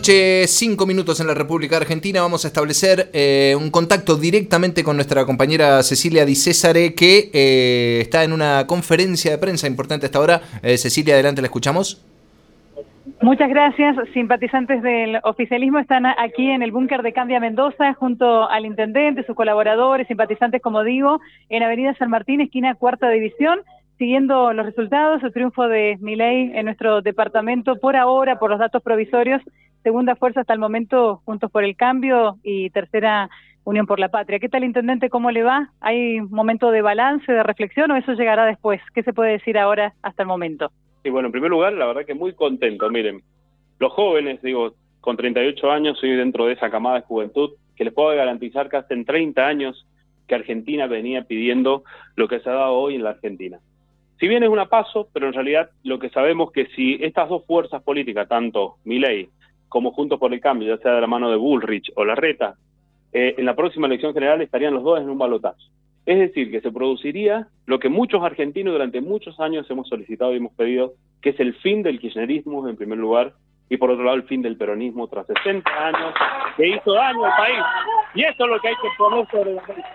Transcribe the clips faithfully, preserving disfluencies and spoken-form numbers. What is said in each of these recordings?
noche, cinco minutos en la República Argentina. Vamos a establecer eh, un contacto directamente con nuestra compañera Cecilia Di Cesare, que eh, está en una conferencia de prensa importante hasta ahora. Eh, Cecilia, adelante, la escuchamos. Muchas gracias. Simpatizantes del oficialismo están aquí en el búnker de Candia Mendoza, junto al intendente, sus colaboradores, simpatizantes, como digo, en Avenida San Martín, esquina Cuarta División, siguiendo los resultados, el triunfo de Milei en nuestro departamento, por ahora, por los datos provisorios, segunda fuerza hasta el momento, Juntos por el Cambio, y tercera, Unión por la Patria. ¿Qué tal, intendente? ¿Cómo le va? ¿Hay un momento de balance, de reflexión, o eso llegará después? ¿Qué se puede decir ahora hasta el momento? Sí, bueno, en primer lugar, la verdad que muy contento. Miren, los jóvenes, digo, con treinta y ocho años, soy dentro de esa camada de juventud, que les puedo garantizar que hace treinta años que Argentina venía pidiendo lo que se ha dado hoy en la Argentina. Si bien es una paso, pero en realidad lo que sabemos que si estas dos fuerzas políticas, tanto Milei como Juntos por el Cambio, ya sea de la mano de Bullrich o Larreta, eh, en la próxima elección general estarían los dos en un balotaje. Es decir, que se produciría lo que muchos argentinos durante muchos años hemos solicitado y hemos pedido, que es el fin del kirchnerismo, en primer lugar, y por otro lado el fin del peronismo tras sesenta años, que hizo daño al país. Y eso es lo que hay que poner sobre la mesa.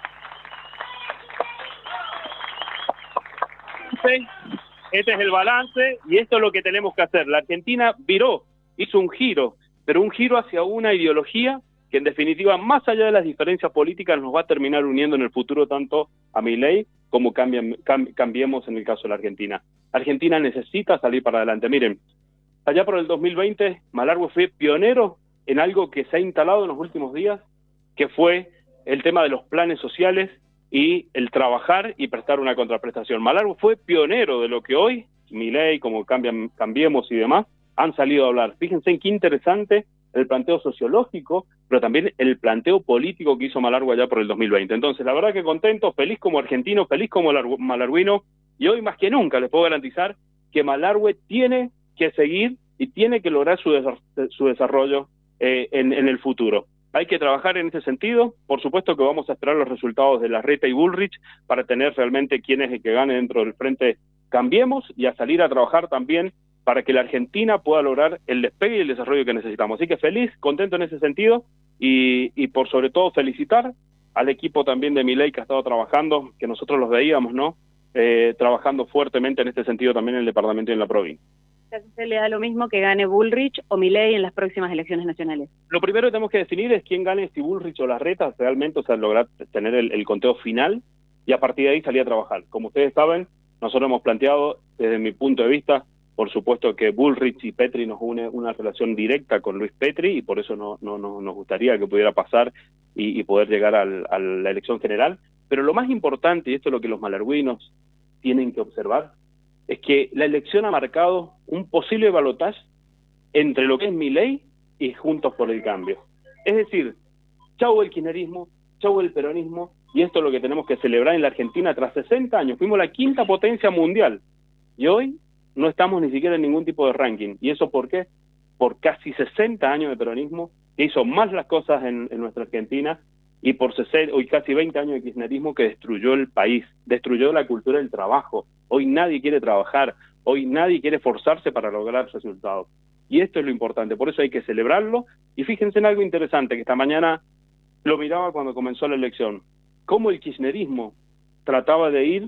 Este es el balance y esto es lo que tenemos que hacer. La Argentina viró, hizo un giro, pero un giro hacia una ideología que en definitiva, más allá de las diferencias políticas, nos va a terminar uniendo en el futuro tanto a Milei como cambian, cam, cambiemos en el caso de la Argentina. Argentina necesita salir para adelante. Miren, allá por el dos mil veinte, Malargüe fue pionero en algo que se ha instalado en los últimos días, que fue el tema de los planes sociales y el trabajar y prestar una contraprestación. Malargüe fue pionero de lo que hoy, Milei, como cambian, Cambiemos y demás, han salido a hablar. Fíjense en qué interesante el planteo sociológico, pero también el planteo político que hizo Malargüe allá por el dos mil veinte. Entonces, la verdad que contento, feliz como argentino, feliz como malarguino, y hoy más que nunca les puedo garantizar que Malargüe tiene que seguir y tiene que lograr su, des su desarrollo eh, en, en el futuro. Hay que trabajar en ese sentido. Por supuesto que vamos a esperar los resultados de Larreta y Bullrich para tener realmente quién es el que gane dentro del frente Cambiemos, y a salir a trabajar también para que la Argentina pueda lograr el despegue y el desarrollo que necesitamos. Así que feliz, contento en ese sentido, y, y por sobre todo felicitar al equipo también de Milei que ha estado trabajando, que nosotros los veíamos, ¿no? Eh, trabajando fuertemente en este sentido también en el departamento y en la provincia. ¿A usted le da lo mismo que gane Bullrich o Milei en las próximas elecciones nacionales? Lo primero que tenemos que definir es quién gane, si Bullrich o Larreta, realmente, o sea, lograr tener el, el conteo final, y a partir de ahí salir a trabajar. Como ustedes saben, nosotros hemos planteado, desde mi punto de vista, por supuesto que Bullrich y Petri nos une una relación directa con Luis Petri, y por eso no, no, no nos gustaría que pudiera pasar y, y poder llegar al, a la elección general. Pero lo más importante, y esto es lo que los malarguinos tienen que observar, es que la elección ha marcado un posible balotaje entre lo que es Milei y Juntos por el Cambio. Es decir, chau el kirchnerismo, chau el peronismo, y esto es lo que tenemos que celebrar en la Argentina tras sesenta años. Fuimos la quinta potencia mundial, y hoy no estamos ni siquiera en ningún tipo de ranking. ¿Y eso por qué? Por casi sesenta años de peronismo, que hizo más las cosas en, en nuestra Argentina, y por sesenta, hoy casi veinte años de kirchnerismo que destruyó el país, destruyó la cultura del trabajo. Hoy nadie quiere trabajar, hoy nadie quiere esforzarse para lograr resultados. Y esto es lo importante, por eso hay que celebrarlo. Y fíjense en algo interesante, que esta mañana lo miraba cuando comenzó la elección, cómo el kirchnerismo trataba de ir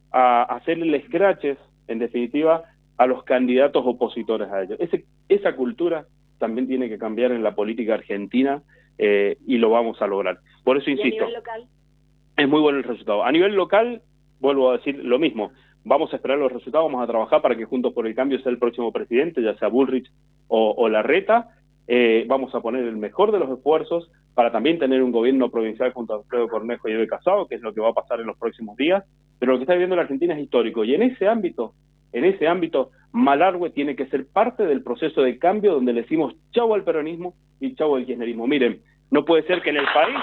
a hacerle escraches, en definitiva, a los candidatos opositores a ellos. Ese, esa cultura también tiene que cambiar en la política argentina, eh, y lo vamos a lograr. Por eso insisto, ¿y a nivel local? Es muy bueno el resultado. A nivel local, vuelvo a decir lo mismo, vamos a esperar los resultados, vamos a trabajar para que Juntos por el Cambio sea el próximo presidente, ya sea Bullrich o, o Larreta. Eh, vamos a poner el mejor de los esfuerzos para también tener un gobierno provincial junto a Alfredo Cornejo y Eve Casado, que es lo que va a pasar en los próximos días. Pero lo que está viviendo la Argentina es histórico, y en ese ámbito, en ese ámbito, Malargüe tiene que ser parte del proceso de cambio donde le decimos chau al peronismo y chau al kirchnerismo. Miren, no puede ser que en el país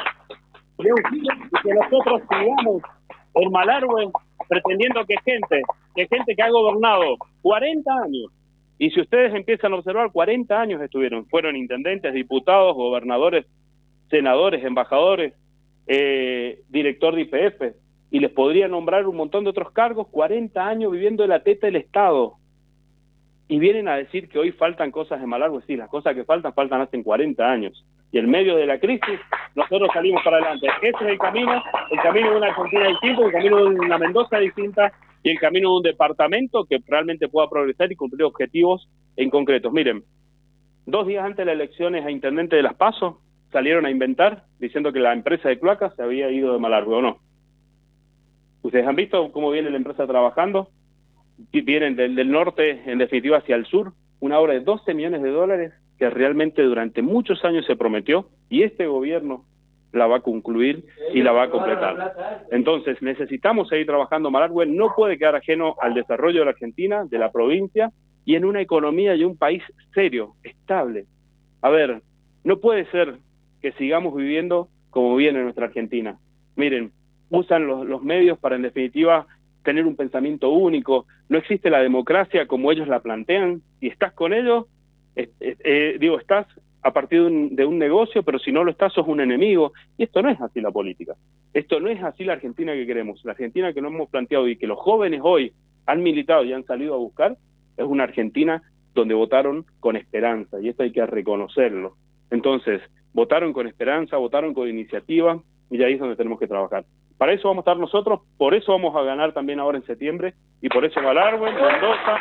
que nosotros sigamos en Malargüe pretendiendo que gente, que gente que ha gobernado cuarenta años, y si ustedes empiezan a observar, cuarenta años estuvieron, fueron intendentes, diputados, gobernadores, senadores, embajadores, eh, director de I P F, y les podría nombrar un montón de otros cargos, cuarenta años viviendo de la teta del Estado. y vienen a decir que hoy faltan cosas en Malargüe. Sí, las cosas que faltan, faltan hace cuarenta años. Y en medio de la crisis, nosotros salimos para adelante. Ese es el camino, el camino de una Argentina distinta, el camino de una Mendoza distinta, y el camino de un departamento que realmente pueda progresar y cumplir objetivos en concretos. Miren, dos días antes de las elecciones a intendente de Las Paso, salieron a inventar diciendo que la empresa de cloacas se había ido de Malargüe, ¿o no? ¿Ustedes han visto cómo viene la empresa trabajando? Vienen del, del norte, en definitiva, hacia el sur, una obra de doce millones de dólares que realmente durante muchos años se prometió, y este gobierno la va a concluir y la va a completar. Entonces, necesitamos seguir trabajando. Malargüe no puede quedar ajeno al desarrollo de la Argentina, de la provincia, y en una economía y un país serio, estable. A ver, no puede ser que sigamos viviendo como viene nuestra Argentina. Miren, usan los, los medios para, en definitiva, tener un pensamiento único. No existe la democracia como ellos la plantean. Si estás con ellos, eh, eh, digo, estás a partir de un, de un negocio, pero si no lo estás, sos un enemigo. Y esto no es así la política. Esto no es así la Argentina que queremos. La Argentina que nos hemos planteado y que los jóvenes hoy han militado y han salido a buscar, es una Argentina donde votaron con esperanza, y esto hay que reconocerlo. Entonces, votaron con esperanza, votaron con iniciativa, y ahí es donde tenemos que trabajar. Para eso vamos a estar nosotros, por eso vamos a ganar también ahora en septiembre, y por eso Malargüe, Mendoza,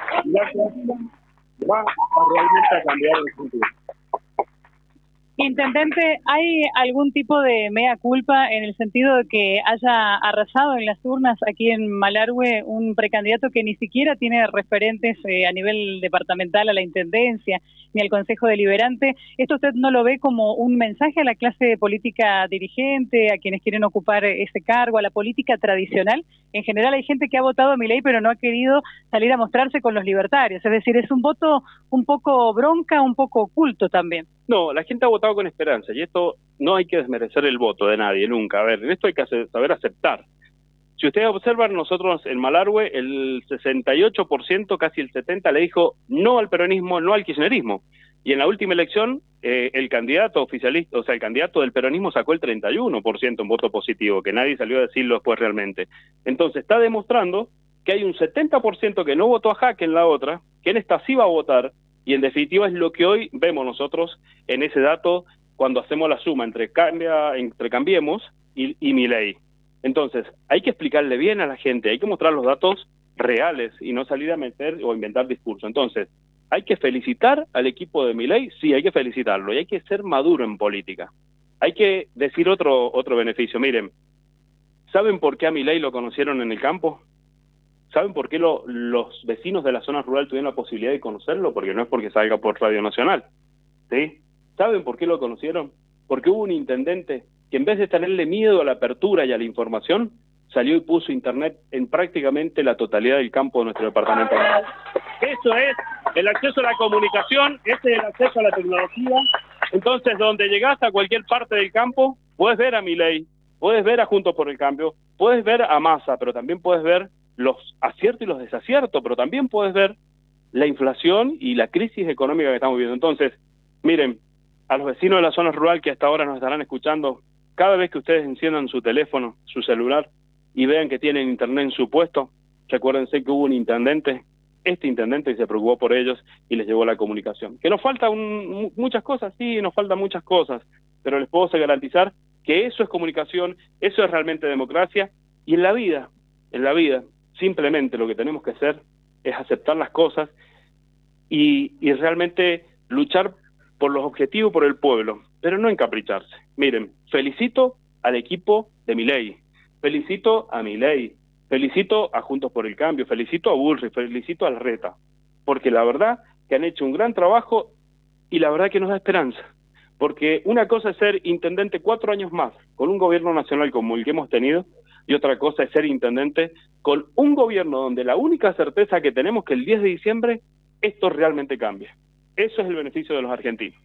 va a realmente a cambiar el futuro. Intendente, ¿hay algún tipo de mea culpa en el sentido de que haya arrasado en las urnas aquí en Malargüe un precandidato que ni siquiera tiene referentes eh, a nivel departamental a la Intendencia ni al Consejo Deliberante? ¿Esto usted no lo ve como un mensaje a la clase política dirigente, a quienes quieren ocupar ese cargo, a la política tradicional? En general hay gente que ha votado a Milei pero no ha querido salir a mostrarse con los libertarios, es decir, es un voto un poco bronca, un poco oculto también. No, la gente ha votado con esperanza, y esto no hay que desmerecer el voto de nadie, nunca. A ver, en esto hay que saber aceptar. Si ustedes observan, nosotros en Malargüe, el sesenta y ocho por ciento, casi el setenta por ciento, le dijo no al peronismo, no al kirchnerismo. Y en la última elección, eh, el candidato oficialista, o sea, el candidato del peronismo sacó el treinta y uno por ciento en voto positivo, que nadie salió a decirlo después realmente. Entonces, está demostrando que hay un setenta por ciento que no votó a Jaque en la otra, que en esta sí va a votar, y en definitiva es lo que hoy vemos nosotros en ese dato cuando hacemos la suma entre, cambia, entre Cambiemos y, y Milei. Entonces, hay que explicarle bien a la gente, hay que mostrar los datos reales y no salir a meter o inventar discurso. Entonces, ¿hay que felicitar al equipo de Milei? Sí, hay que felicitarlo, y hay que ser maduro en política. Hay que decir otro, otro beneficio. Miren, ¿saben por qué a Milei lo conocieron en el campo? ¿Saben por qué lo, los vecinos de la zona rural tuvieron la posibilidad de conocerlo? Porque no es porque salga por Radio Nacional, ¿sí? ¿Saben por qué lo conocieron? Porque hubo un intendente que, en vez de tenerle miedo a la apertura y a la información, salió y puso internet en prácticamente la totalidad del campo de nuestro departamento. Eso es el acceso a la comunicación, ese es el acceso a la tecnología. Entonces, donde llegás a cualquier parte del campo, puedes ver a Milei, puedes ver a Juntos por el Cambio, puedes ver a Massa, pero también puedes ver los aciertos y los desaciertos, pero también puedes ver la inflación y la crisis económica que estamos viviendo. Entonces, miren, a los vecinos de la zona rural que hasta ahora nos estarán escuchando, cada vez que ustedes enciendan su teléfono, su celular, y vean que tienen internet en su puesto, recuérdense que hubo un intendente, este intendente, que se preocupó por ellos y les llevó la comunicación. Que nos faltan un, muchas cosas, sí, nos faltan muchas cosas, pero les puedo garantizar que eso es comunicación, eso es realmente democracia, y en la vida, en la vida, simplemente lo que tenemos que hacer es aceptar las cosas y, y realmente luchar por los objetivos, por el pueblo, pero no encapricharse. Miren, felicito al equipo de Milei, felicito a Milei, felicito a Juntos por el Cambio, felicito a Bullrich, felicito a Larreta, porque la verdad que han hecho un gran trabajo y la verdad que nos da esperanza. Porque una cosa es ser intendente cuatro años más con un gobierno nacional como el que hemos tenido, y otra cosa es ser intendente con un gobierno donde la única certeza que tenemos es que el diez de diciembre esto realmente cambie. Eso es el beneficio de los argentinos.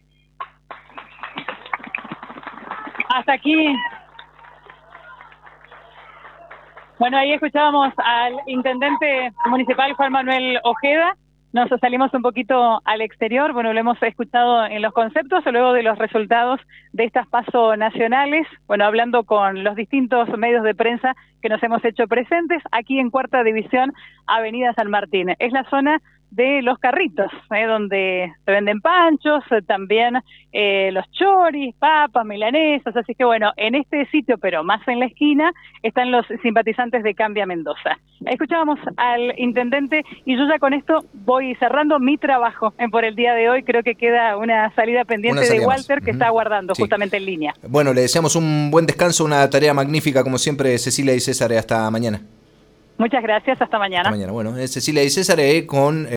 Hasta aquí. Bueno, ahí escuchábamos al intendente municipal Juan Manuel Ojeda. Nos salimos un poquito al exterior, bueno, lo hemos escuchado en los conceptos, luego de los resultados de estas PASO nacionales, bueno, hablando con los distintos medios de prensa que nos hemos hecho presentes aquí en Cuarta División, Avenida San Martín. Es la zona de los carritos, eh, donde se venden panchos, eh, también eh, los choris, papas, milanesas, así que bueno, en este sitio, pero más en la esquina, están los simpatizantes de Cambia Mendoza. Escuchábamos al intendente y yo ya con esto voy cerrando mi trabajo eh, por el día de hoy. Creo que queda una salida pendiente una salida de Walter más. que uh-huh. está aguardando sí. justamente en línea. Bueno, le deseamos un buen descanso, una tarea magnífica como siempre, Cecilia y César, hasta mañana. Muchas gracias, hasta mañana. Hasta mañana. Bueno, es Cecilia y César eh, con... Eh